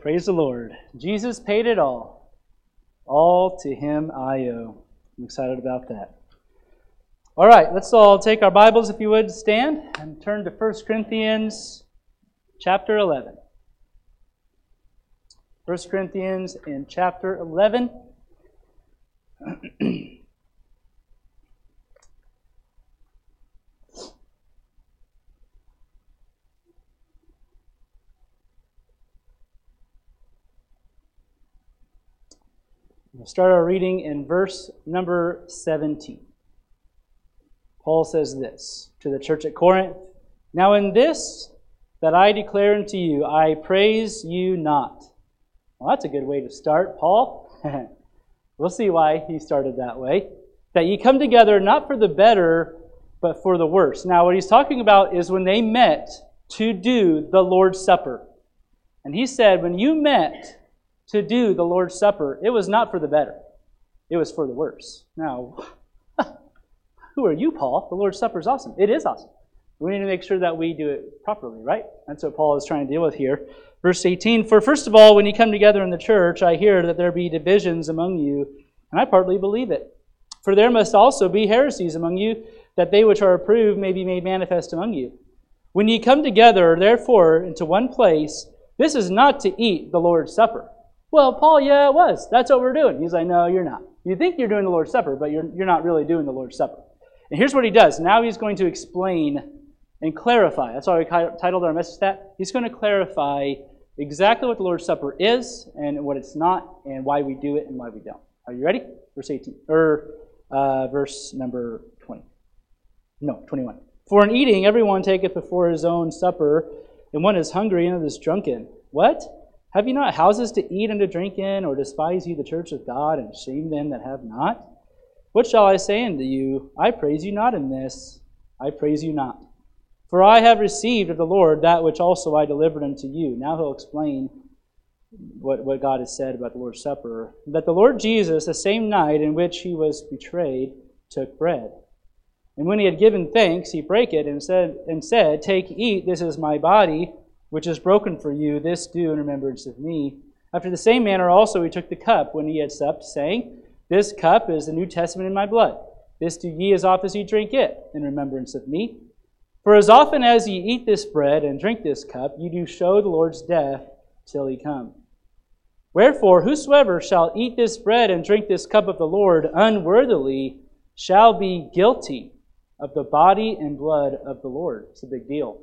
Praise the Lord. Jesus paid it all. All to Him I owe. I'm excited about that. All right, let's all take our Bibles, if you would, stand and turn to 1 Corinthians chapter 11. 1 Corinthians in chapter 11. We'll start our reading in verse number 17. Paul says this to the church at Corinth, "Now in this that I declare unto you, I praise you not." Well, that's a good way to start, Paul. We'll see why he started that way. "That ye come together not for the better, but for the worse." Now what he's talking about is when they met to do the Lord's Supper. And he said, when you met to do the Lord's Supper, it was not for the better. It was for the worse. Now, who are you, Paul? The Lord's Supper is awesome. It is awesome. We need to make sure that we do it properly, right? That's what Paul is trying to deal with here. Verse 18, "For first of all, when you come together in the church, I hear that there be divisions among you, and I partly believe it. For there must also be heresies among you, that they which are approved may be made manifest among you. When ye come together, therefore, into one place, this is not to eat the Lord's Supper." Well, Paul, yeah, it was. That's what we're doing. He's like, no, you're not. You think you're doing the Lord's Supper, but you're not really doing the Lord's Supper. And here's what he does. Now he's going to explain and clarify. That's why we titled our message that. He's going to clarify exactly what the Lord's Supper is and what it's not and why we do it and why we don't. Are you ready? Verse 18. Verse number 20. No, 21. "For in eating everyone taketh before his own supper, and one is hungry and another is drunken. What? Have ye not houses to eat and to drink in, or despise ye the church of God, and shame them that have not? What shall I say unto you? I praise you not in this. I praise you not. For I have received of the Lord that which also I delivered unto you." Now he'll explain what God has said about the Lord's Supper. "That the Lord Jesus, the same night in which he was betrayed, took bread. And when he had given thanks, he brake it and said, Take, eat, this is my body, which is broken for you. This do in remembrance of me. After the same manner also he took the cup when he had supped, saying, This cup is the New Testament in my blood. This do ye as oft as ye drink it, in remembrance of me. For as often as ye eat this bread and drink this cup, ye do show the Lord's death till he come. Wherefore, whosoever shall eat this bread and drink this cup of the Lord unworthily shall be guilty of the body and blood of the Lord." It's a big deal.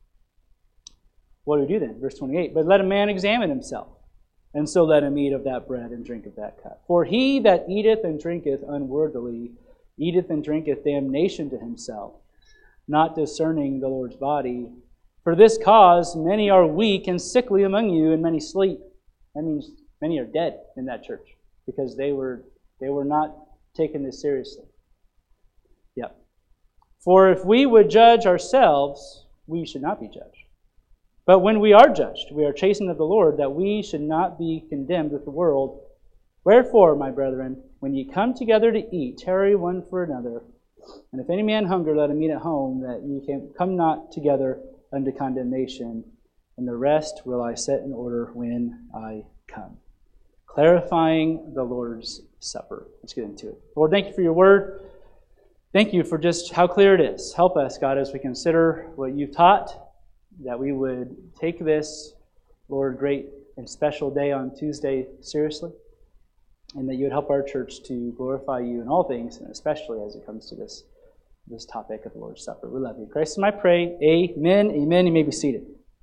What do we do then? Verse 28, "But let a man examine himself, and so let him eat of that bread and drink of that cup. For he that eateth and drinketh unworthily eateth and drinketh damnation to himself, not discerning the Lord's body. For this cause many are weak and sickly among you, and many sleep." That means many are dead in that church, because they were not taking this seriously. Yep. "For if we would judge ourselves, we should not be judged. But when we are judged, we are chastened of the Lord, that we should not be condemned with the world. Wherefore, my brethren, when ye come together to eat, tarry one for another. And if any man hunger, let him eat at home, that ye can come not together unto condemnation. And the rest will I set in order when I come." Clarifying the Lord's Supper. Let's get into it. Lord, thank you for your word. Thank you for just how clear it is. Help us, God, as we consider what you've taught, that we would take this, Lord, great and special day on Tuesday seriously, and that you would help our church to glorify you in all things, and especially as it comes to this topic of the Lord's Supper. We love you. In Christ, I pray. Amen. Amen. You may be seated.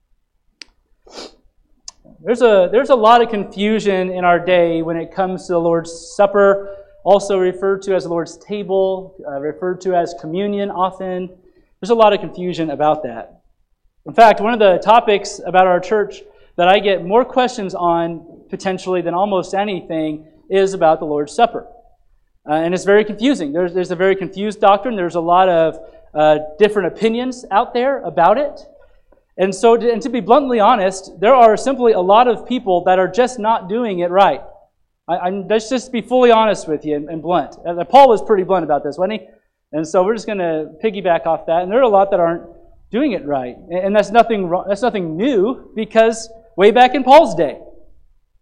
There's a lot of confusion in our day when it comes to the Lord's Supper, also referred to as the Lord's table, referred to as communion often. There's a lot of confusion about that. In fact, one of the topics about our church that I get more questions on potentially than almost anything is about the Lord's Supper. And it's very confusing. There's a very confused doctrine. There's a lot of different opinions out there about it. And so, to be bluntly honest, there are simply a lot of people that are just not doing it right. Let's just be fully honest with you and blunt. Paul was pretty blunt about this, wasn't he? And so we're just going to piggyback off that. And there are a lot that aren't doing it right. And that's nothing new, because way back in Paul's day,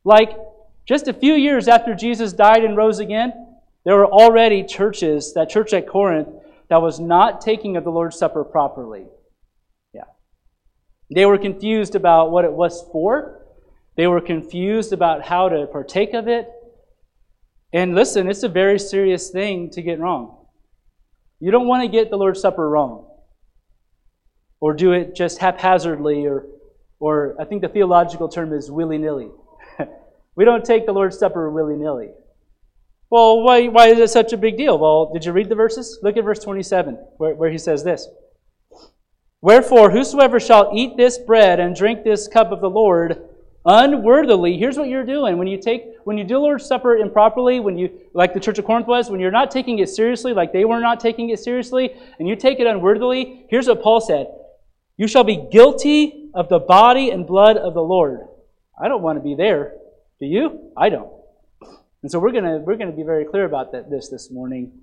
Like, just a few years after Jesus died and rose again, there were already churches, that church at Corinth, that was not taking of the Lord's Supper properly. Yeah. They were confused about what it was for. They were confused about how to partake of it. And listen, it's a very serious thing to get wrong. You don't want to get the Lord's Supper wrong, or do it just haphazardly, or I think the theological term is willy-nilly. We don't take the Lord's Supper willy-nilly. Well, why is it such a big deal? Well, did you read the verses? Look at verse 27, where he says this. Wherefore, whosoever shall eat this bread and drink this cup of the Lord unworthily, here's what you're doing. When you do Lord's Supper improperly, like the Church of Corinth was, when you're not taking it seriously, like they were not taking it seriously, and you take it unworthily, here's what Paul said. You shall be guilty of the body and blood of the Lord. I don't want to be there. Do you? I don't. And so we're gonna be very clear about this morning.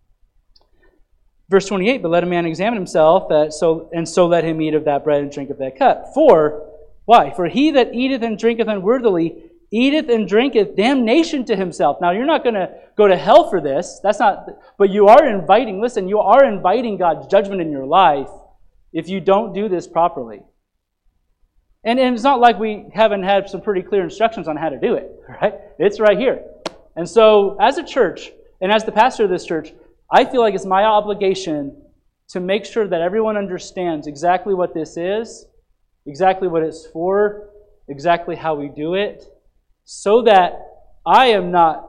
Verse 28, but let a man examine himself, so let him eat of that bread and drink of that cup. Why? For he that eateth and drinketh unworthily eateth and drinketh damnation to himself. Now, you're not going to go to hell for this. But you are inviting God's judgment in your life if you don't do this properly. And it's not like we haven't had some pretty clear instructions on how to do it, right? It's right here. And so, as a church, and as the pastor of this church, I feel like it's my obligation to make sure that everyone understands exactly what this is, exactly what it's for, exactly how we do it, so that I am not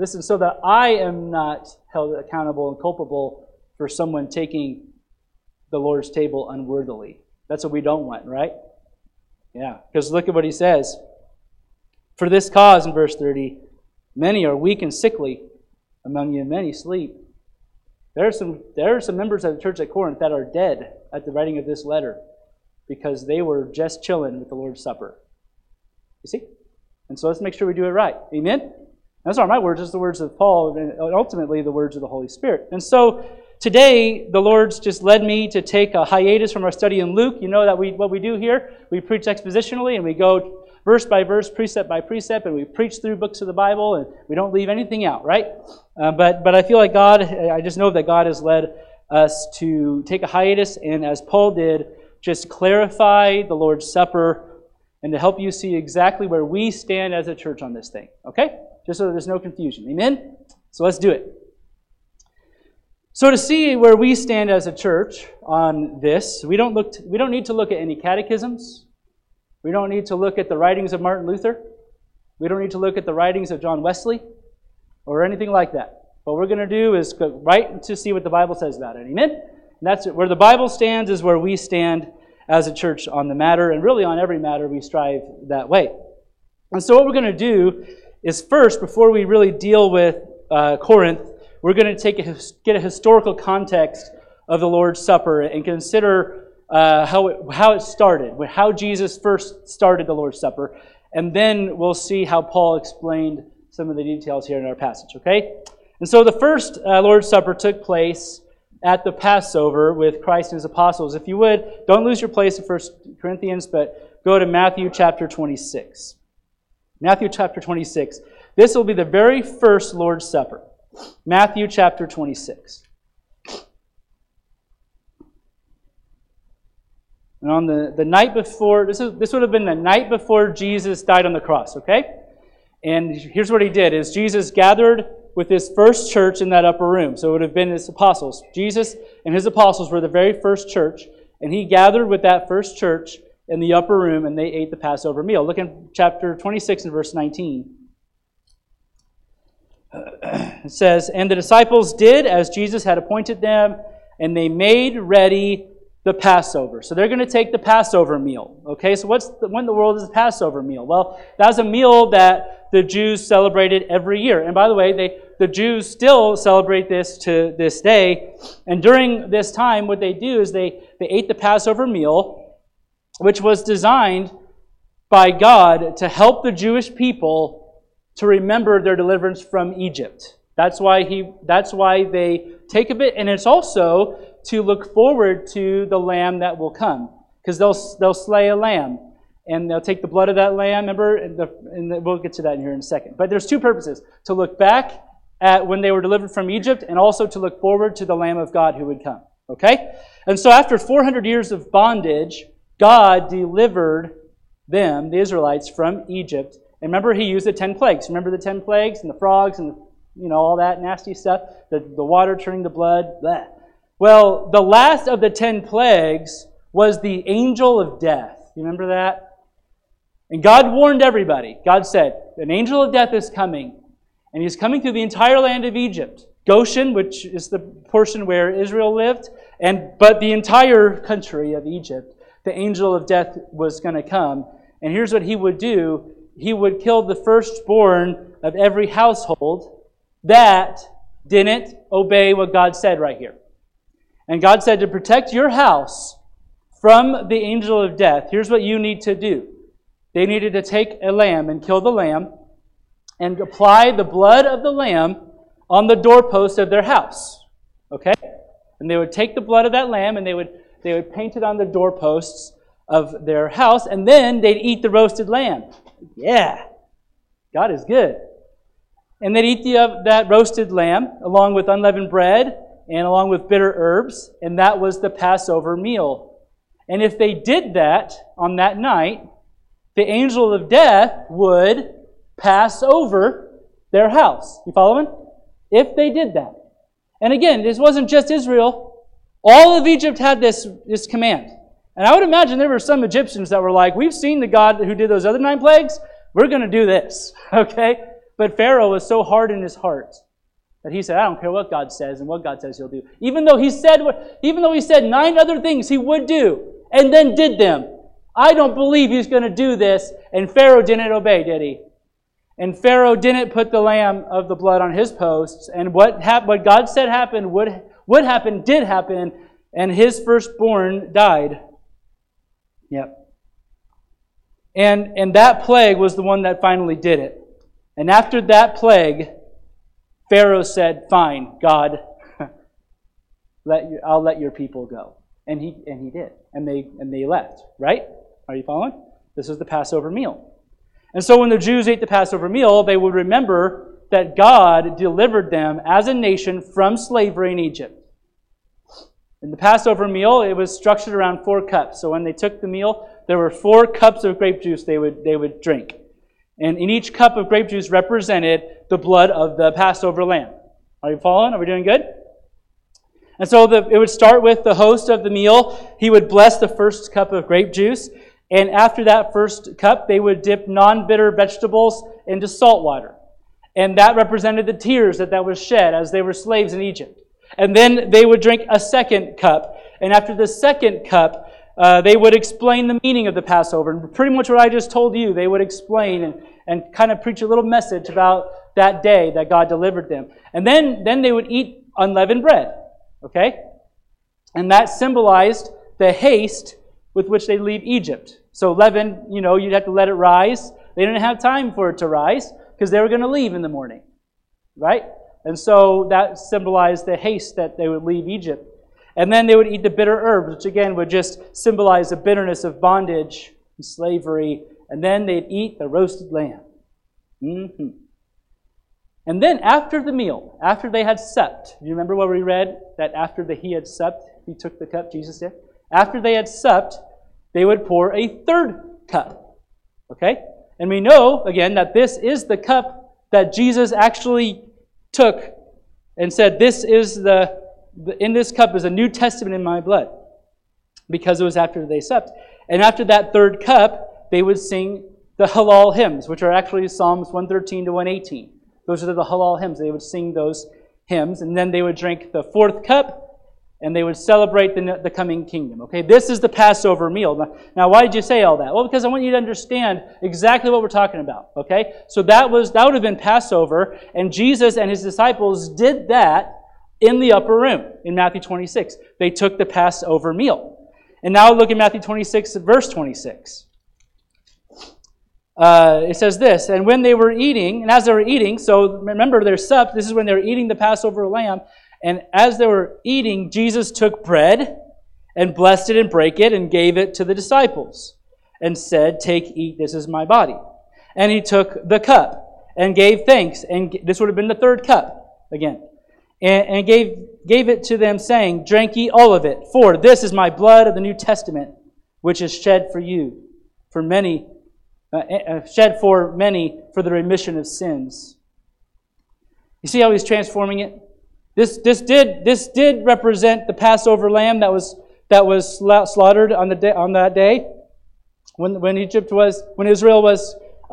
held accountable and culpable for someone taking the Lord's table unworthily. That's what we don't want, right? Yeah, because look at what he says. For this cause, in verse 30, many are weak and sickly among you, and many sleep. There are some members of the church at Corinth that are dead at the writing of this letter because they were just chilling with the Lord's Supper. You see? And so let's make sure we do it right. Amen? Those aren't my words, it's the words of Paul, and ultimately the words of the Holy Spirit. And so today, the Lord's just led me to take a hiatus from our study in Luke. You know that what we do here, we preach expositionally, and we go verse by verse, precept by precept, and we preach through books of the Bible, and we don't leave anything out, right? But I feel like I just know that God has led us to take a hiatus, and as Paul did, just clarify the Lord's Supper and to help you see exactly where we stand as a church on this thing, okay? Just so that there's no confusion. Amen? So let's do it. So to see where we stand as a church on this, we don't need to look at any catechisms. We don't need to look at the writings of Martin Luther. We don't need to look at the writings of John Wesley or anything like that. What we're going to do is go right to see what the Bible says about it. Amen? And that's it. Where the Bible stands is where we stand as a church on the matter, and really on every matter we strive that way. And so what we're going to do is first, before we really deal with Corinth, we're going to get a historical context of the Lord's Supper and consider how it started, how Jesus first started the Lord's Supper, and then we'll see how Paul explained some of the details here in our passage, okay? And so the first Lord's Supper took place at the Passover with Christ and his apostles. If you would, don't lose your place in 1 Corinthians, but go to Matthew chapter 26. Matthew chapter 26. This will be the very first Lord's Supper. Matthew chapter 26. And on the night before, this would have been the night before Jesus died on the cross, okay? And here's what he did, is Jesus gathered with his first church in that upper room. So it would have been his apostles. Jesus and his apostles were the very first church, and he gathered with that first church in the upper room, and they ate the Passover meal. Look in chapter 26 and verse 19. It says, and the disciples did as Jesus had appointed them, and they made ready the Passover. So they're going to take the Passover meal. Okay, so when in the world is the Passover meal? Well, that was a meal that the Jews celebrated every year. And by the way, the Jews still celebrate this to this day. And during this time, what they do is they ate the Passover meal, which was designed by God to help the Jewish people to remember their deliverance from Egypt. That's why they take a bit, and it's also to look forward to the lamb that will come, because they'll slay a lamb. and they'll take the blood of that lamb. Remember, and we'll get to that in here in a second. But there's two purposes: to look back at when they were delivered from Egypt, and also to look forward to the Lamb of God who would come. Okay? And so after 400 years of bondage, God delivered them, the Israelites, from Egypt. And remember, he used the 10 plagues. Remember the 10 plagues and the frogs and all that nasty stuff? The water turning to blood. Blah. Well, the last of the 10 plagues was the angel of death. You remember that? And God warned everybody. God said, an angel of death is coming. And he's coming through the entire land of Egypt. Goshen, which is the portion where Israel lived, but the entire country of Egypt, the angel of death was going to come. And here's what he would do. He would kill the firstborn of every household that didn't obey what God said right here. And God said, to protect your house from the angel of death, here's what you need to do. They needed to take a lamb and kill the lamb and apply the blood of the lamb on the doorpost of their house. Okay? And they would take the blood of that lamb and they would paint it on the doorposts of their house, and then they'd eat the roasted lamb. Yeah, God is good. And they'd eat that roasted lamb along with unleavened bread and along with bitter herbs, and that was the Passover meal. And if they did that on that night, the angel of death would pass over their house. You following? If they did that. And again, this wasn't just Israel. All of Egypt had this command. And I would imagine there were some Egyptians that were like, we've seen the God who did those other 9 plagues. We're going to do this. Okay? But Pharaoh was so hard in his heart that he said, I don't care what God says and what God says he'll do. Even though he said 9 other things he would do and then did them. I don't believe he's going to do this. And Pharaoh didn't obey, did he? And Pharaoh didn't put the lamb of the blood on his posts. And what God said happened would happen, did happen, and his firstborn died. Yep. And that plague was the one that finally did it. And after that plague, Pharaoh said, fine, God, I'll let your people go. And he did. And they left, right? Are you following? This is the Passover meal. And so when the Jews ate the Passover meal, they would remember that God delivered them as a nation from slavery in Egypt. In the Passover meal, it was structured around 4 cups. So when they took the meal, there were 4 cups of grape juice they would drink. And in each cup of grape juice represented the blood of the Passover lamb. Are you following? Are we doing good? And so it would start with the host of the meal. He would bless the first cup of grape juice. And after that first cup, they would dip non-bitter vegetables into salt water. And that represented the tears that was shed as they were slaves in Egypt. And then they would drink a second cup. And after the second cup, they would explain the meaning of the Passover. And pretty much what I just told you, they would explain and kind of preach a little message about that day that God delivered them. And then they would eat unleavened bread. Okay? And that symbolized the haste with which they leave Egypt. So leaven, you'd have to let it rise. They didn't have time for it to rise because they were going to leave in the morning. Right? And so that symbolized the haste that they would leave Egypt. And then they would eat the bitter herbs, which again would just symbolize the bitterness of bondage and slavery. And then they'd eat the roasted lamb. Mm-hmm. And then after the meal, after they had supped, you remember what we read? That after he had supped, he took the cup, Jesus did? After they had supped, they would pour a third cup. Okay? And we know, again, that this is the cup that Jesus actually took and said, this is in this cup is a New Testament in my blood. Because it was after they supped. And after that third cup, they would sing the Hallel hymns, which are actually Psalms 113 to 118. Those are the Hallel hymns. They would sing those hymns. And then they would drink the fourth cup, and they would celebrate the coming kingdom. Okay, this is the Passover meal. Now, why did you say all that? Well, because I want you to understand exactly what we're talking about. Okay, so that would have been Passover, and Jesus and his disciples did that in the upper room in Matthew 26. They took the Passover meal. And now look at Matthew 26, verse 26. It says this, and when they were eating, and as they were eating, so remember their sup, this is when they were eating the Passover lamb, and as they were eating, Jesus took bread and blessed it and brake it and gave it to the disciples. and said, "Take, eat, this is my body." And he took the cup and gave thanks. And this would have been the third cup again. And gave it to them, saying, "Drink ye all of it, for this is my blood of the New Testament, which is shed for you, for many, shed for many for the remission of sins." You see how he's transforming it? This did represent the Passover lamb that was slaughtered on that day when Israel was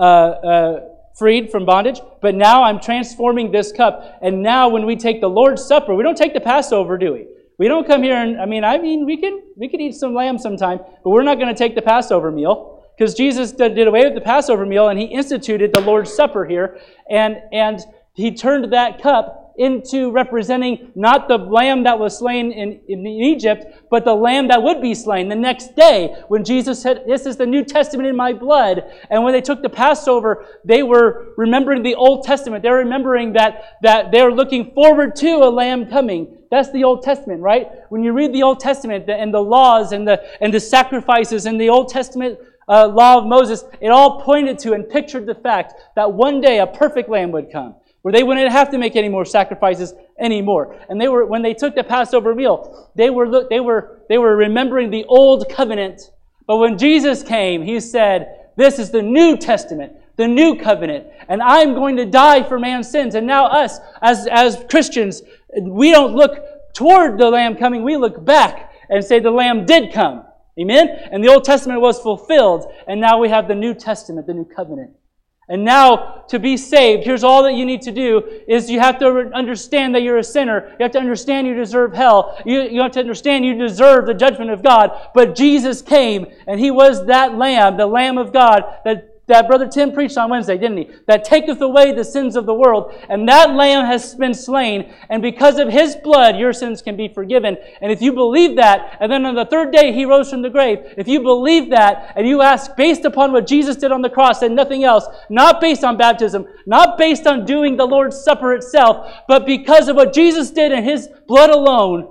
freed from bondage. But now I'm transforming this cup, and now when we take the Lord's Supper, we don't take the Passover, do we? We don't come here and we can eat some lamb sometime, but we're not going to take the Passover meal, because Jesus did away with the Passover meal and he instituted the Lord's Supper here, and he turned that cup into representing not the lamb that was slain in Egypt, but the lamb that would be slain the next day when Jesus said, "This is the New Testament in my blood." And when they took the Passover, they were remembering the Old Testament. They're remembering that they're looking forward to a lamb coming. That's the Old Testament, right? When you read the Old Testament and the laws and the sacrifices and the Old Testament law of Moses, it all pointed to and pictured the fact that one day a perfect lamb would come, where they wouldn't have to make any more sacrifices anymore. And when they took the Passover meal, they were remembering the old covenant. But when Jesus came, he said, "This is the New Testament, the new covenant, and I'm going to die for man's sins." And now us, as Christians, we don't look toward the Lamb coming, we look back and say the Lamb did come. Amen? And the Old Testament was fulfilled, and now we have the New Testament, the new covenant. And now, to be saved, here's all that you need to do, is you have to understand that you're a sinner. You have to understand you deserve hell. You have to understand you deserve the judgment of God. But Jesus came, and He was that Lamb, the Lamb of God, that Brother Tim preached on Wednesday, didn't he? That taketh away the sins of the world. And that Lamb has been slain, and because of His blood, your sins can be forgiven. And if you believe that, and then on the third day He rose from the grave, if you believe that, and you ask based upon what Jesus did on the cross and nothing else, not based on baptism, not based on doing the Lord's Supper itself, but because of what Jesus did in His blood alone,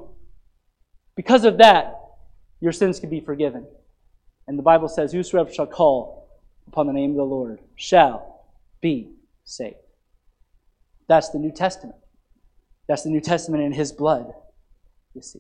because of that, your sins can be forgiven. And the Bible says, "Whosoever shall call upon the name of the Lord shall be saved." That's the New Testament. That's the New Testament in His blood, you see.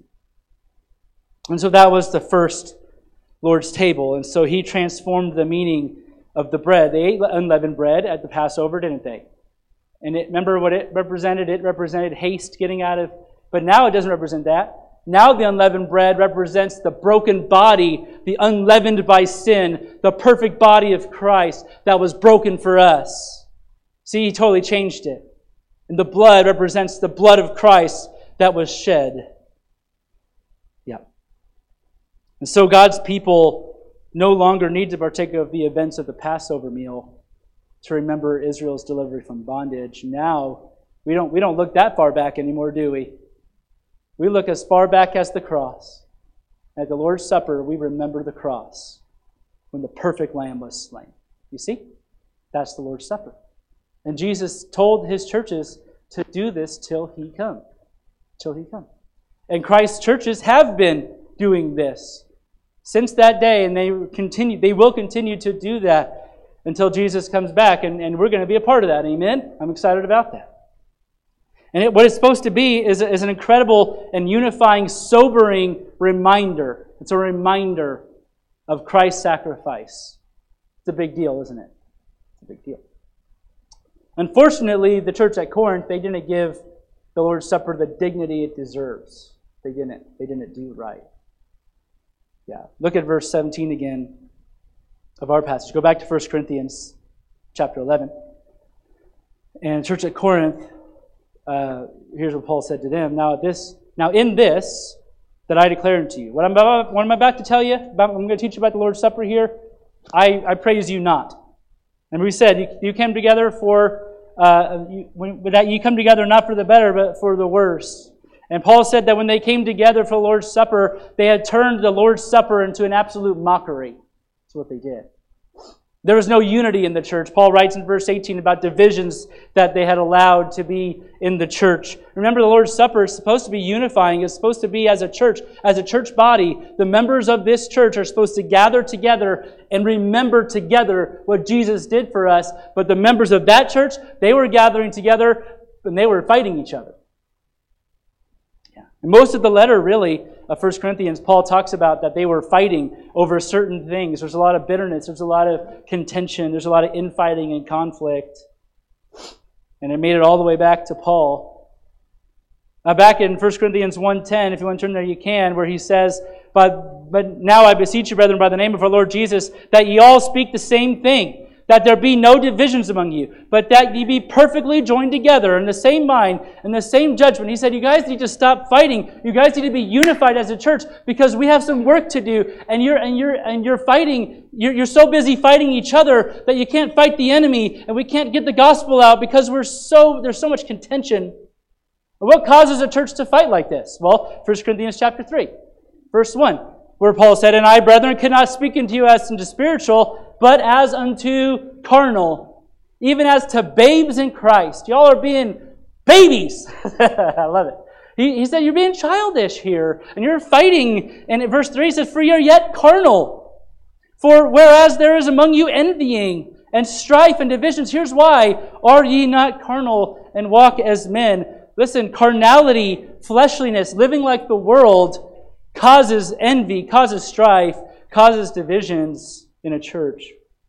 And so that was the first Lord's table. And so He transformed the meaning of the bread. They ate unleavened bread at the Passover, didn't they? And remember what it represented? It represented haste getting out of... But now it doesn't represent that. Now the unleavened bread represents the broken body, the unleavened by sin, the perfect body of Christ that was broken for us. See, He totally changed it. And the blood represents the blood of Christ that was shed. Yeah. And so God's people no longer need to partake of the events of the Passover meal to remember Israel's delivery from bondage. Now, we don't look that far back anymore, do we? We look as far back as the cross. At the Lord's Supper, we remember the cross when the perfect Lamb was slain. You see? That's the Lord's Supper. And Jesus told His churches to do this till He come. Till He come. And Christ's churches have been doing this since that day, and they will continue to do that until Jesus comes back, and we're going to be a part of that. Amen? I'm excited about that. And what it's supposed to be is an incredible and unifying, sobering reminder. It's a reminder of Christ's sacrifice. It's a big deal, isn't it? It's a big deal. Unfortunately, the church at Corinth, they didn't give the Lord's Supper the dignity it deserves. They didn't do right. Yeah. Look at verse 17 again of our passage. Go back to 1 Corinthians chapter 11. And the church at Corinth, here's what Paul said to them. Now in this that I declare unto you. What I'm about to tell you, I'm going to teach you about the Lord's Supper here, I praise you not. And we said, you came together you come together not for the better, but for the worse. And Paul said that when they came together for the Lord's Supper, they had turned the Lord's Supper into an absolute mockery. That's what they did. There was no unity in the church. Paul writes in verse 18 about divisions that they had allowed to be in the church. Remember, the Lord's Supper is supposed to be unifying. It's supposed to be as a church body. The members of this church are supposed to gather together and remember together what Jesus did for us. But the members of that church, they were gathering together and they were fighting each other. And most of the letter, really, of 1 Corinthians, Paul talks about that they were fighting over certain things. There's a lot of bitterness. There's a lot of contention. There's a lot of infighting and conflict. And it made it all the way back to Paul. Back in 1 Corinthians 1:10, if you want to turn there, you can, where he says, But now I beseech you, brethren, by the name of our Lord Jesus, that ye all speak the same thing, that there be no divisions among you, but that ye be perfectly joined together in the same mind and the same judgment. He said, you guys need to stop fighting. You guys need to be unified as a church because we have some work to do, and you're fighting. You're so busy fighting each other that you can't fight the enemy, and we can't get the gospel out because there's so much contention. What causes a church to fight like this? Well, 1 Corinthians chapter 3, verse 1, where Paul said, And I, brethren, could not speak unto you as unto spiritual, but as unto carnal, even as to babes in Christ. Y'all are being babies. I love it. He said, you're being childish here, and you're fighting. And in verse 3, he says, For ye are yet carnal. For whereas there is among you envying and strife and divisions, here's why. Are ye not carnal and walk as men? Listen, carnality, fleshliness, living like the world causes envy, causes strife, causes divisions in a church.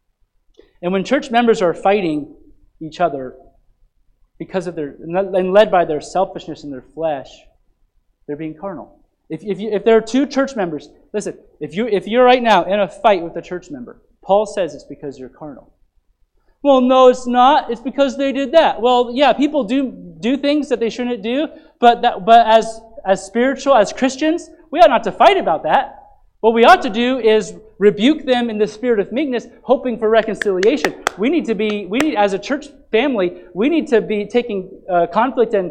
And when church members are fighting each other because of and led by their selfishness and their flesh, they're being carnal. If there are two church members, listen, if you're right now in a fight with a church member, Paul says it's because you're carnal. Well, no, it's not. It's because they did that. Well, yeah, people do things that they shouldn't do, but as spiritual, as Christians, we ought not to fight about that. What we ought to do is rebuke them in the spirit of meekness, hoping for reconciliation. We need, as a church family, we need to be taking conflict and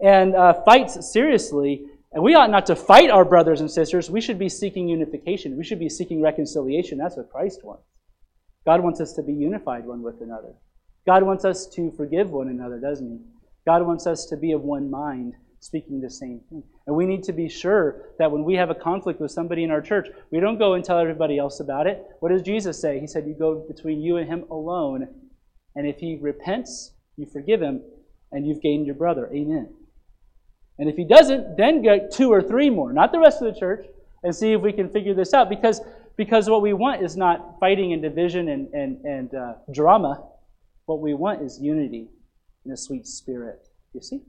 fights seriously. And we ought not to fight our brothers and sisters. We should be seeking unification. We should be seeking reconciliation. That's what Christ wants. God wants us to be unified one with another. God wants us to forgive one another, doesn't He? God wants us to be of one mind, speaking the same thing. And we need to be sure that when we have a conflict with somebody in our church, we don't go and tell everybody else about it. What does Jesus say? He said, you go between you and him alone, and if he repents, you forgive him, and you've gained your brother. Amen. And if he doesn't, then get 2 or 3 more, not the rest of the church, and see if we can figure this out. Because what we want is not fighting and division and drama. What we want is unity in a sweet spirit. You see?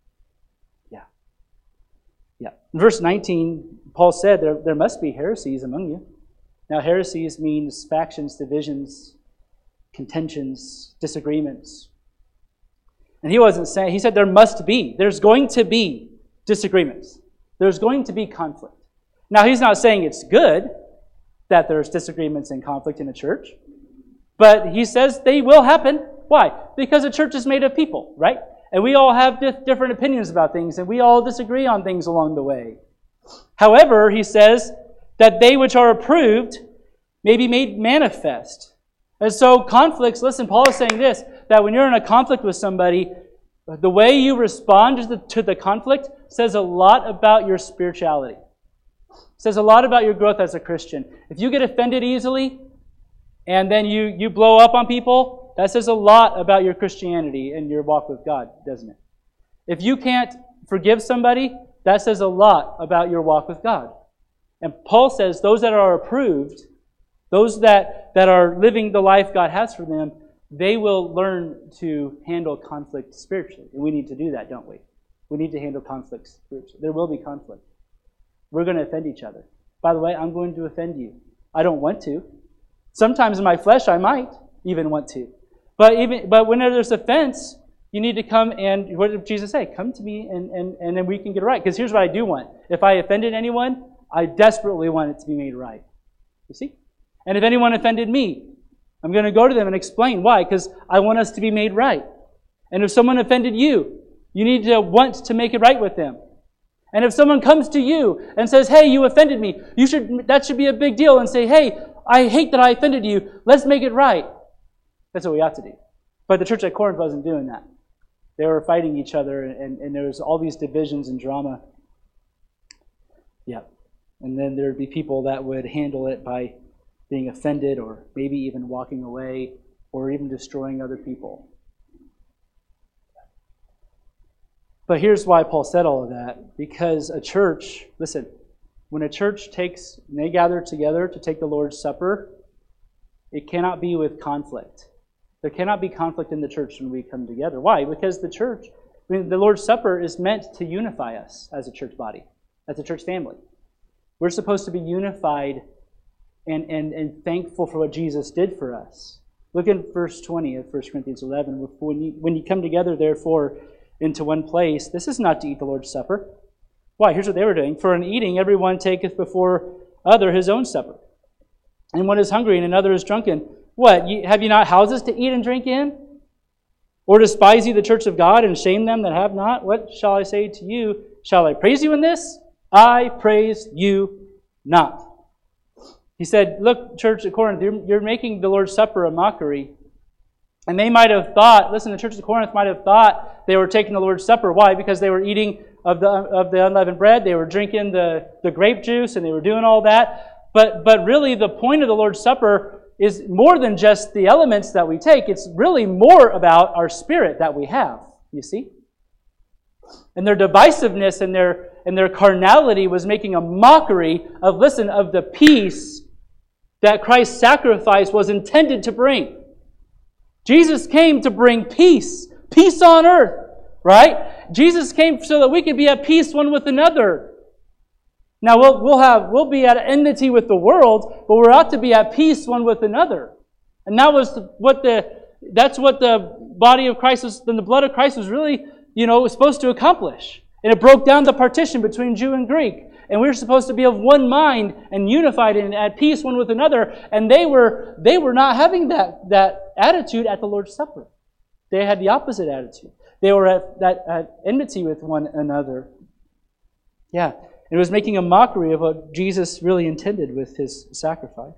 Yeah. In verse 19, Paul said there must be heresies among you. Now, heresies means factions, divisions, contentions, disagreements. And he said there must be. There's going to be disagreements. There's going to be conflict. Now, he's not saying it's good that there's disagreements and conflict in a church, but he says they will happen. Why? Because a church is made of people, right? And we all have different opinions about things, and we all disagree on things along the way. However, he says that they which are approved may be made manifest. And so conflicts, listen, Paul is saying this, that when you're in a conflict with somebody, the way you respond to the conflict says a lot about your spirituality. It says a lot about your growth as a Christian. If you get offended easily, and then you blow up on people, that says a lot about your Christianity and your walk with God, doesn't it? If you can't forgive somebody, that says a lot about your walk with God. And Paul says those that are approved, those that are living the life God has for them, they will learn to handle conflict spiritually. And we need to do that, don't we? We need to handle conflict spiritually. There will be conflict. We're going to offend each other. By the way, I'm going to offend you. I don't want to. Sometimes in my flesh I might even want to. But when there's offense, you need to come and, what did Jesus say? Come to me and then we can get it right. Because here's what I do want. If I offended anyone, I desperately want it to be made right. You see? And if anyone offended me, I'm going to go to them and explain why. Because I want us to be made right. And if someone offended you, you need to want to make it right with them. And if someone comes to you and says, hey, you offended me, that should be a big deal, and say, hey, I hate that I offended you. Let's make it right. That's what we ought to do. But the church at Corinth wasn't doing that. They were fighting each other, and there was all these divisions and drama. Yeah. And then there'd be people that would handle it by being offended or maybe even walking away or even destroying other people. But here's why Paul said all of that. Because a church, listen, when a church they gather together to take the Lord's Supper, it cannot be with conflict. There cannot be conflict in the church when we come together. Why? Because the church, the Lord's Supper is meant to unify us as a church body, as a church family. We're supposed to be unified and thankful for what Jesus did for us. Look in verse 20 of 1 Corinthians 11. When you come together, therefore, into one place, this is not to eat the Lord's Supper. Why? Here's what they were doing. For in eating, everyone taketh before other his own supper. And one is hungry and another is drunken. What? Have you not houses to eat and drink in? Or despise ye the church of God and shame them that have not? What shall I say to you? Shall I praise you in this? I praise you not. He said, look, church at Corinth, you're making the Lord's Supper a mockery. And they might have thought, listen, the church at Corinth might have thought they were taking the Lord's Supper. Why? Because they were eating of the unleavened bread, they were drinking the grape juice, and they were doing all that. But really the point of the Lord's Supper is more than just the elements that we take. It's really more about our spirit that we have, you see? And their divisiveness and their carnality was making a mockery of the peace that Christ's sacrifice was intended to bring. Jesus came to bring peace on earth, right? Jesus came so that we could be at peace one with another. Now we'll be at enmity with the world, but we're ought to be at peace one with another. And that's what the body of Christ was, then the blood of Christ was really, was supposed to accomplish. And it broke down the partition between Jew and Greek. And we were supposed to be of one mind and unified and at peace one with another. And they were not having that attitude at the Lord's Supper. They had the opposite attitude. They were at enmity with one another. Yeah. It was making a mockery of what Jesus really intended with his sacrifice.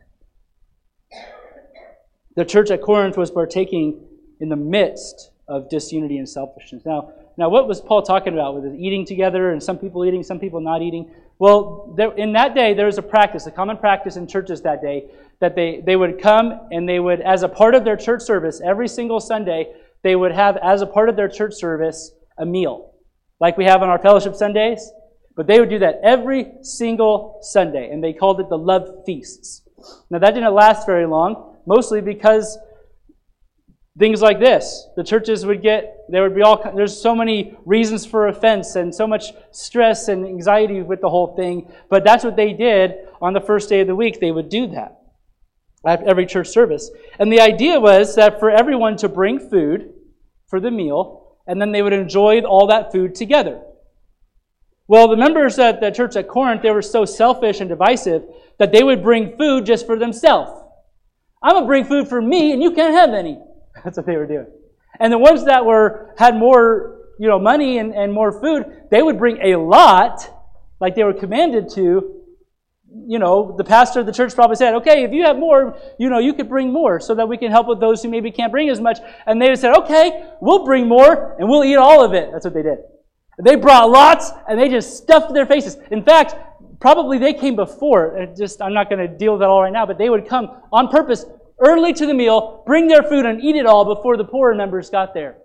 The church at Corinth was partaking in the midst of disunity and selfishness. Now, what was Paul talking about with eating together and some people eating, some people not eating? Well, in that day, there was a common practice in churches that day, that they would come and they would, as a part of their church service, every single Sunday, they would have, as a part of their church service, a meal. Like we have on our fellowship Sundays. But they would do that every single Sunday, and they called it the love feasts. Now, that didn't last very long, mostly because things like this. The churches there's so many reasons for offense and so much stress and anxiety with the whole thing. But that's what they did on the first day of the week. They would do that at every church service. And the idea was that for everyone to bring food for the meal, and then they would enjoy all that food together. Well, the members at the church at Corinth, they were so selfish and divisive that they would bring food just for themselves. I'm going to bring food for me, and you can't have any. That's what they were doing. And the ones that had more, money and more food, they would bring a lot, like they were commanded to. The pastor of the church probably said, okay, if you have more, you could bring more so that we can help with those who maybe can't bring as much. And they said, okay, we'll bring more, and we'll eat all of it. That's what they did. They brought lots, and they just stuffed their faces. In fact, probably they came before. I'm not going to deal with that all right now, but they would come on purpose early to the meal, bring their food, and eat it all before the poorer members got there.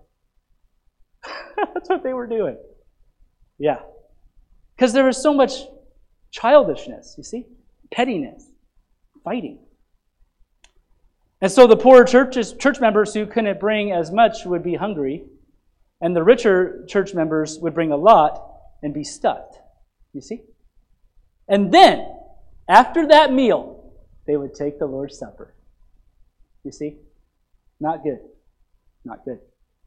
That's what they were doing. Yeah. Because there was so much childishness, you see? Pettiness. Fighting. And so the poorer church members who couldn't bring as much would be hungry. And the richer church members would bring a lot and be stuffed. You see? And then, after that meal, they would take the Lord's Supper. You see? Not good. Not good.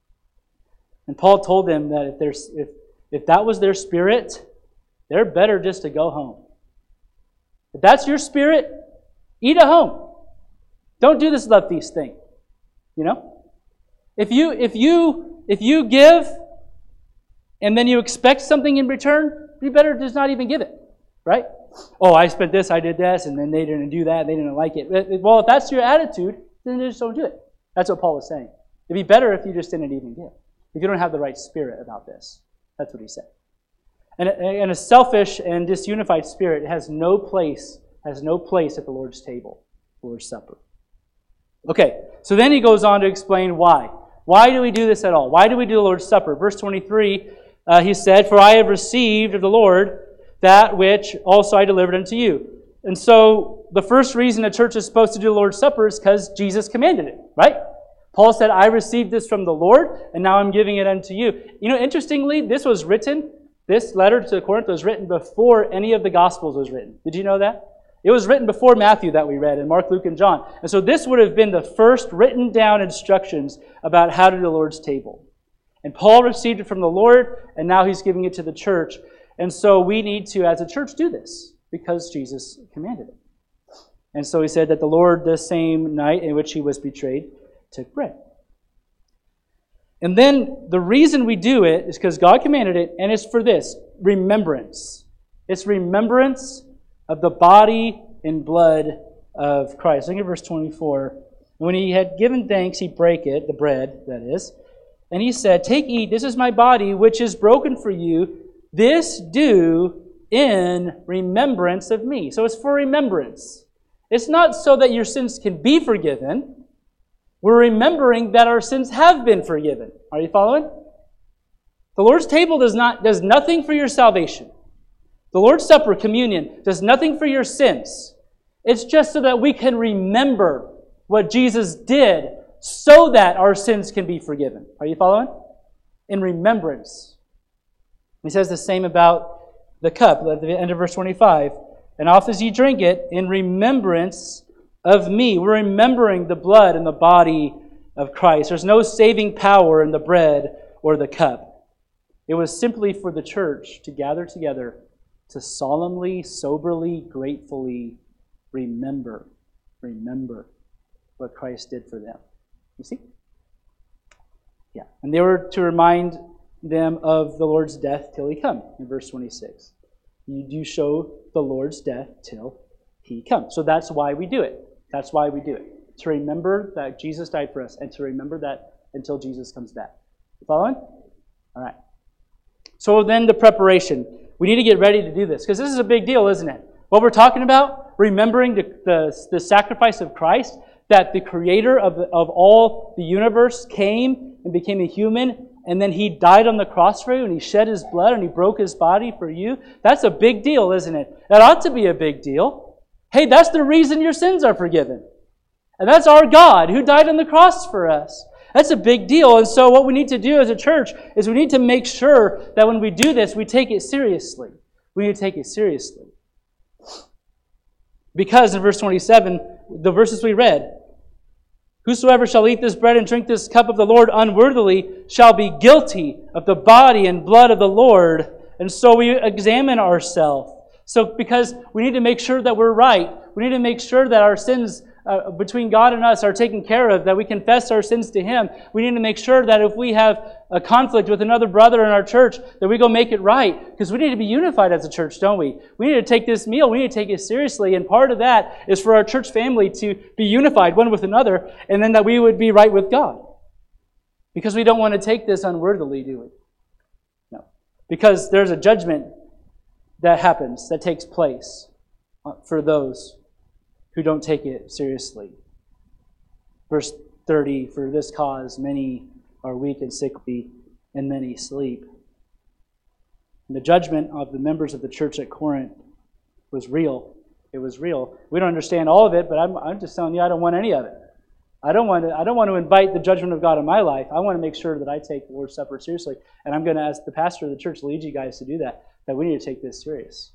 And Paul told them that if that was their spirit, they're better just to go home. If that's your spirit, eat at home. Don't do this love feast thing. If you give and then you expect something in return, you better just not even give it, right? Oh, I spent this, I did this, and then they didn't do that, they didn't like it. Well, if that's your attitude, then just don't do it. That's what Paul was saying. It'd be better if you just didn't even give. If you don't have the right spirit about this. That's what he said. And a selfish and disunified spirit has no place at the Lord's table, the Lord's Supper. Okay, so then he goes on to explain why. Why do we do this at all? Why do we do the Lord's Supper? Verse 23, he said, "For I have received of the Lord that which also I delivered unto you." And so the first reason a church is supposed to do the Lord's Supper is because Jesus commanded it, right? Paul said, "I received this from the Lord, and now I'm giving it unto you." You know, interestingly, this letter to Corinth was written before any of the Gospels was written. Did you know that? It was written before Matthew that we read, and Mark, Luke, and John. And so this would have been the first written down instructions about how to do the Lord's table. And Paul received it from the Lord, and now he's giving it to the church. And so we need to, as a church, do this because Jesus commanded it. And so he said that the Lord, the same night in which he was betrayed, took bread. And then the reason we do it is because God commanded it, and it's for this, remembrance. It's remembrance of the body and blood of Christ. Look at verse 24. When he had given thanks, he brake it, the bread, that is, and he said, "Take, eat, this is my body, which is broken for you. This do in remembrance of me." So it's for remembrance. It's not so that your sins can be forgiven. We're remembering that our sins have been forgiven. Are you following? The Lord's table does nothing for your salvation. The Lord's Supper, communion, does nothing for your sins. It's just so that we can remember what Jesus did so that our sins can be forgiven. Are you following? In remembrance. He says the same about the cup at the end of verse 25. "And oft as ye drink it, in remembrance of me." We're remembering the blood and the body of Christ. There's no saving power in the bread or the cup. It was simply for the church to gather together to solemnly, soberly, gratefully remember what Christ did for them. You see? Yeah. And they were to remind them of the Lord's death till he come, in verse 26. You do show the Lord's death till he comes. So that's why we do it. That's why we do it. To remember that Jesus died for us and to remember that until Jesus comes back. You following? All right. So then the preparation. We need to get ready to do this because this is a big deal, isn't it? What we're talking about, remembering the sacrifice of Christ, that the creator of all the universe came and became a human, and then he died on the cross for you, and he shed his blood, and he broke his body for you. That's a big deal, isn't it? That ought to be a big deal. Hey, that's the reason your sins are forgiven. And that's our God who died on the cross for us. That's a big deal. And so what we need to do as a church is we need to make sure that when we do this, we take it seriously. We need to take it seriously. Because in verse 27, the verses we read, "Whosoever shall eat this bread and drink this cup of the Lord unworthily shall be guilty of the body and blood of the Lord." And so we examine ourselves. So because we need to make sure that we're right. We need to make sure that our sins between God and us are taken care of, that we confess our sins to Him. We need to make sure that if we have a conflict with another brother in our church, that we go make it right. Because we need to be unified as a church, don't we? We need to take this meal, we need to take it seriously. And part of that is for our church family to be unified one with another, and then that we would be right with God. Because we don't want to take this unworthily, do we? No. Because there's a judgment that happens, that takes place for those who don't take it seriously. Verse 30, "For this cause many are weak and sickly, and many sleep." And the judgment of the members of the church at Corinth was real. It was real. We don't understand all of it, but I'm just telling you, I don't want any of it. I don't want to invite the judgment of God in my life. I want to make sure that I take the Lord's Supper seriously. And I'm going to ask the pastor of the church, lead you guys to do that we need to take this serious.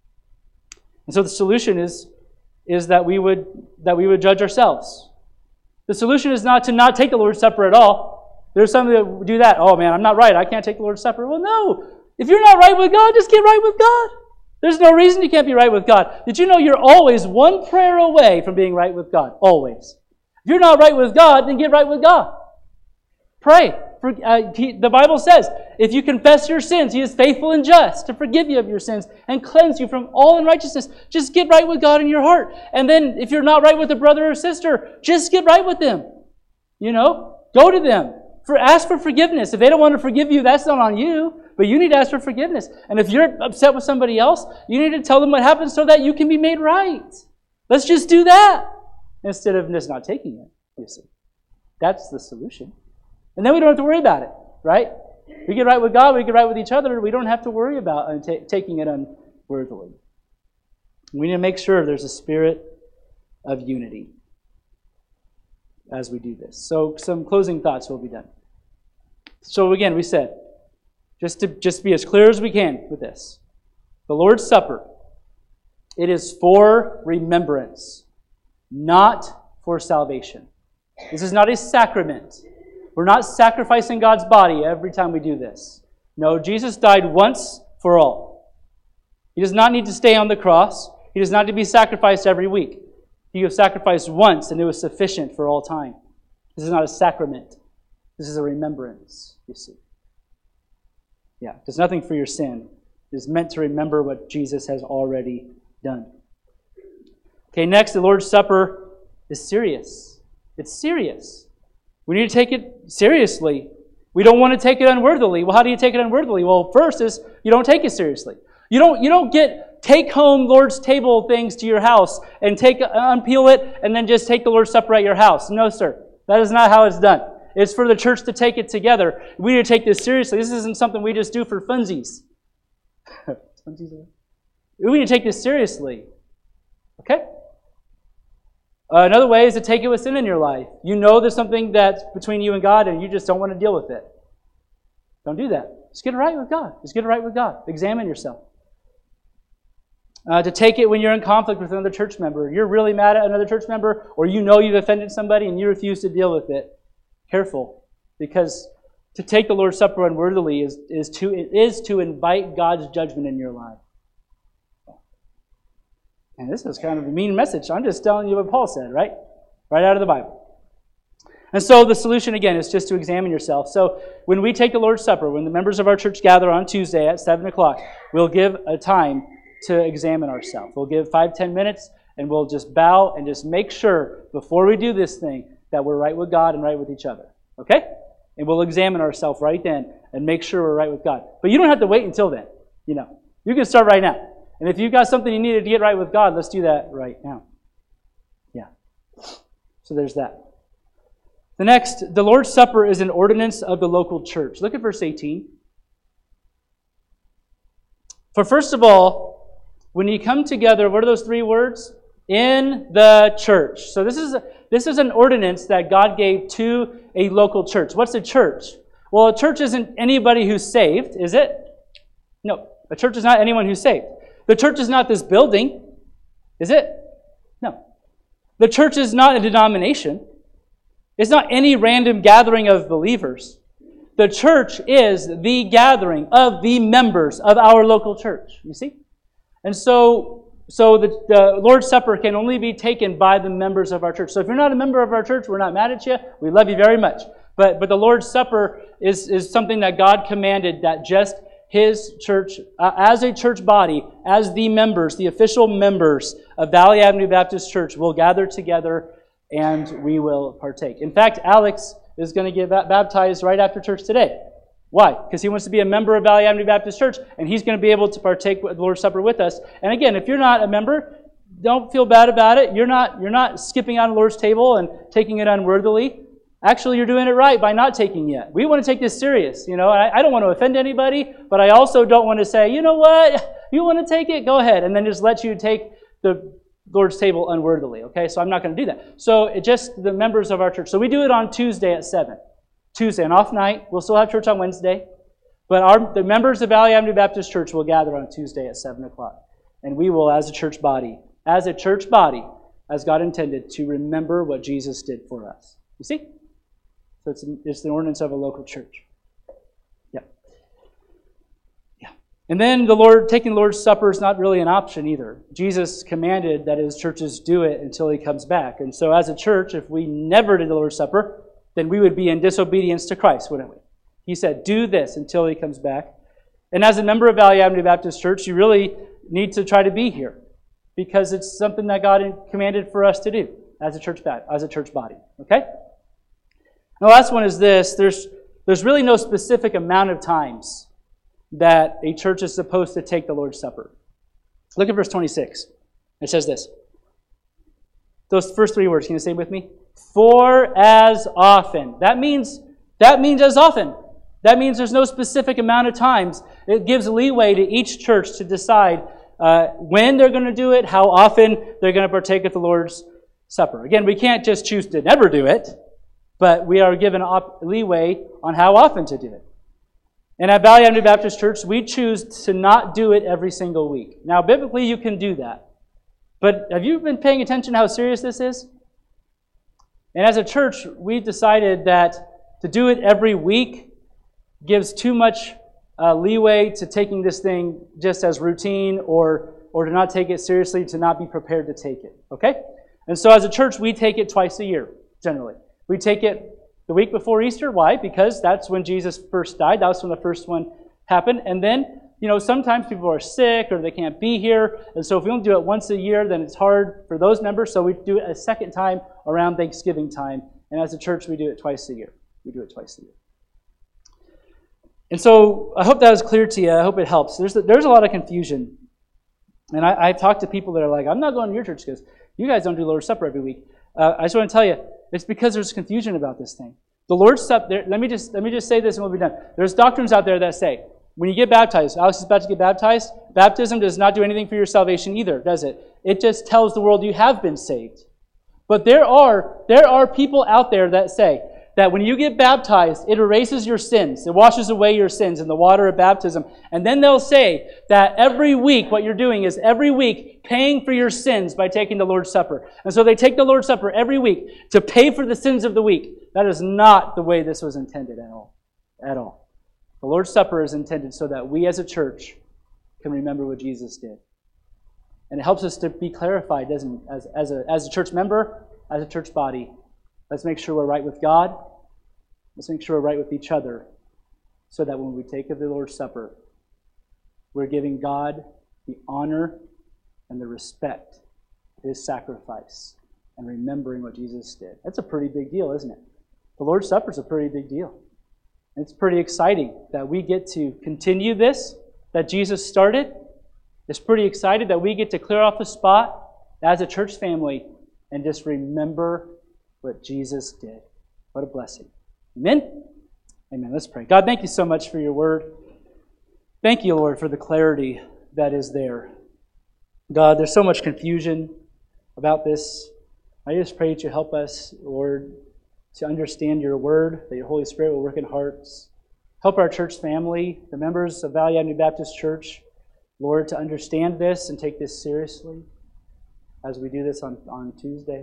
And so the solution is that we would judge ourselves. The solution is not to not take the Lord's Supper at all. There's some that do that. "Oh man, I'm not right. I can't take the Lord's Supper." Well, no. If you're not right with God, just get right with God. There's no reason you can't be right with God. Did you know you're always one prayer away from being right with God? Always. If you're not right with God, then get right with God. Pray. The Bible says, if you confess your sins, He is faithful and just to forgive you of your sins and cleanse you from all unrighteousness. Just get right with God in your heart. And then if you're not right with a brother or sister, just get right with them. Go to them. Ask for forgiveness. If they don't want to forgive you, that's not on you. But you need to ask for forgiveness. And if you're upset with somebody else, you need to tell them what happened so that you can be made right. Let's just do that instead of just not taking it, you see. That's the solution. And then we don't have to worry about it, right? We get right with God, we get right with each other. We don't have to worry about taking it unworthily. We need to make sure there's a spirit of unity as we do this. So some closing thoughts will be done. So again, we said, just to be as clear as we can with this. The Lord's Supper, it is for remembrance, not for salvation. This is not a sacrament. We're not sacrificing God's body every time we do this. No, Jesus died once for all. He does not need to stay on the cross. He does not need to be sacrificed every week. He was sacrificed once, and it was sufficient for all time. This is not a sacrament. This is a remembrance, you see. Yeah, it does nothing for your sin. It is meant to remember what Jesus has already done. Okay, next, the Lord's Supper is serious. It's serious. We need to take it seriously. We don't want to take it unworthily. Well, how do you take it unworthily? Well, first is you don't take it seriously. You don't get take-home Lord's table things to your house and unpeel it and then just take the Lord's Supper at your house. No, sir. That is not how it's done. It's for the church to take it together. We need to take this seriously. This isn't something we just do for funsies. We need to take this seriously. Okay? Another way is to take it with sin in your life. You know there's something that's between you and God and you just don't want to deal with it. Don't do that. Just get it right with God. Just get it right with God. Examine yourself. To take it when you're in conflict with another church member. You're really mad at another church member, or you know you've offended somebody and you refuse to deal with it. Careful. Because to take the Lord's Supper unworthily is to invite God's judgment in your life. And this is kind of a mean message. I'm just telling you what Paul said, right? Right out of the Bible. And so the solution, again, is just to examine yourself. So when we take the Lord's Supper, when the members of our church gather on Tuesday at 7 o'clock, we'll give a time to examine ourselves. We'll give 5-10 minutes, and we'll just bow and just make sure, before we do this thing, that we're right with God and right with each other. Okay? And we'll examine ourselves right then and make sure we're right with God. But you don't have to wait until then. You can start right now. And if you've got something you needed to get right with God, let's do that right now. Yeah. So there's that. The next, the Lord's Supper is an ordinance of the local church. Look at verse 18. For first of all, when you come together, what are those 3 words? In the church. So this is an ordinance that God gave to a local church. What's a church? Well, a church isn't anybody who's saved, is it? No, a church is not anyone who's saved. The church is not this building, is it? No. The church is not a denomination. It's not any random gathering of believers. The church is the gathering of the members of our local church, you see? And so the Lord's Supper can only be taken by the members of our church. So if you're not a member of our church, we're not mad at you. We love you very much. But the Lord's Supper is something that God commanded that just His church, as a church body, as the members, the official members of Valley Avenue Baptist Church will gather together and we will partake. In fact, Alex is going to get baptized right after church today. Why? Because he wants to be a member of Valley Avenue Baptist Church, and he's going to be able to partake with the Lord's Supper with us. And again, if you're not a member, don't feel bad about it. You're not skipping on the Lord's table and taking it unworthily. Actually, you're doing it right by not taking it. We want to take this serious. I don't want to offend anybody, but I also don't want to say, you know what, you want to take it? Go ahead. And then just let you take the Lord's table unworthily. Okay, so I'm not going to do that. So it's just the members of our church. So we do it on Tuesday at 7. Tuesday, an off night. We'll still have church on Wednesday. But the members of Valley Avenue Baptist Church will gather on Tuesday at 7 o'clock. And we will, as a church body, as God intended, to remember what Jesus did for us. You see? So it's the ordinance of a local church. Yeah. And then taking the Lord's Supper is not really an option either. Jesus commanded that His churches do it until He comes back. And so as a church, if we never did the Lord's Supper, then we would be in disobedience to Christ, wouldn't we? He said, do this until He comes back. And as a member of Valley Avenue Baptist Church, you really need to try to be here because it's something that God commanded for us to do as a church body. Okay? The last one is this. There's really no specific amount of times that a church is supposed to take the Lord's Supper. Look at verse 26. It says this. Those first three words, can you say it with me? For as often. That means as often. That means there's no specific amount of times. It gives leeway to each church to decide when they're going to do it, how often they're going to partake of the Lord's Supper. Again, we can't just choose to never do it, but we are given leeway on how often to do it. And at Valley Avenue Baptist Church, we choose to not do it every single week. Now, biblically, you can do that. But have you been paying attention to how serious this is? And as a church, we decided that to do it every week gives too much leeway to taking this thing just as routine or to not take it seriously, to not be prepared to take it. Okay? And so as a church, we take it twice a year, generally. We take it the week before Easter. Why? Because that's when Jesus first died. That was when the first one happened. And then, sometimes people are sick or they can't be here. And so if we only do it once a year, then it's hard for those members. So we do it a second time around Thanksgiving time. And as a church, we do it twice a year. We do it twice a year. And so I hope that was clear to you. I hope it helps. There's a lot of confusion. And I've talked to people that are like, I'm not going to your church because you guys don't do Lord's Supper every week. I just want to tell you, it's because there's confusion about this thing. The Lord's Supper, let me just say this and we'll be done. There's doctrines out there that say, when you get baptized, Alex is about to get baptized, baptism does not do anything for your salvation either, does it? It just tells the world you have been saved. But there are people out there that say that when you get baptized, it erases your sins. It washes away your sins in the water of baptism. And then they'll say that every week, what you're doing is every week paying for your sins by taking the Lord's Supper. And so they take the Lord's Supper every week to pay for the sins of the week. That is not the way this was intended at all. At all. The Lord's Supper is intended so that we as a church can remember what Jesus did. And it helps us to be clarified, doesn't it? As a church member, as a church body. Let's make sure we're right with God. Let's make sure we're right with each other so that when we take the Lord's Supper, we're giving God the honor and the respect of His sacrifice and remembering what Jesus did. That's a pretty big deal, isn't it? The Lord's Supper is a pretty big deal. It's pretty exciting that we get to continue this, that Jesus started. It's pretty exciting that we get to clear off the spot as a church family and just remember what Jesus did. What a blessing. Amen? Amen. Let's pray. God, thank you so much for your word. Thank you, Lord, for the clarity that is there. God, there's so much confusion about this. I just pray that you help us, Lord, to understand your word, that your Holy Spirit will work in hearts. Help our church family, the members of Valley Avenue Baptist Church, Lord, to understand this and take this seriously as we do this on Tuesday.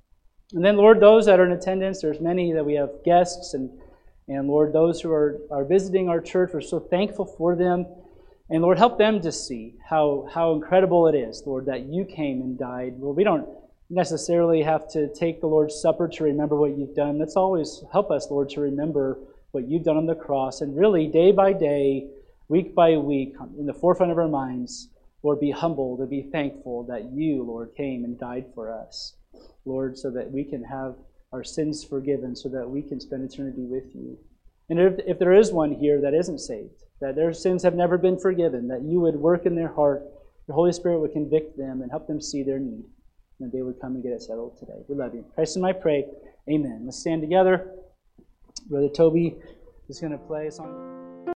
And then, Lord, those that are in attendance, there's many that we have guests, and Lord, those who are visiting our church, we're so thankful for them. And Lord, help them to see how incredible it is, Lord, that you came and died. Lord, we don't necessarily have to take the Lord's Supper to remember what you've done. Let's always help us, Lord, to remember what you've done on the cross. And really, day by day, week by week, in the forefront of our minds, Lord, be humble, to be thankful that you, Lord, came and died for us. Lord, so that we can have our sins forgiven, so that we can spend eternity with you. And if there is one here that isn't saved, that their sins have never been forgiven, that you would work in their heart, the Holy Spirit would convict them and help them see their need, and that they would come and get it settled today. We love you. In Christ's name I pray. Amen. Let's stand together. Brother Toby is going to play a song.